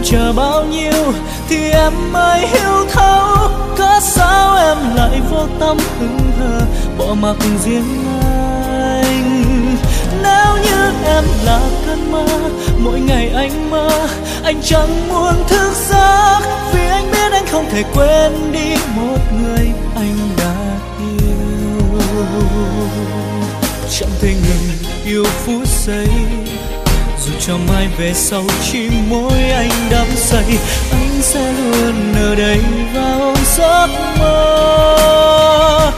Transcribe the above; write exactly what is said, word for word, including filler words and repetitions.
chờ bao nhiêu thì em mới hiểu thấu, cớ sao em lại vô tâm hững hờ bỏ mặc riêng anh. Nếu như em là cơn mơ, mỗi ngày anh mơ, anh chẳng muốn thức giấc, vì anh biết anh không thể quên đi một người anh đã yêu. Chẳng thể ngừng yêu phút giây, dù cho mai về sau chỉ mỗi anh đắm say, anh sẽ luôn ở đây vào giấc mơ.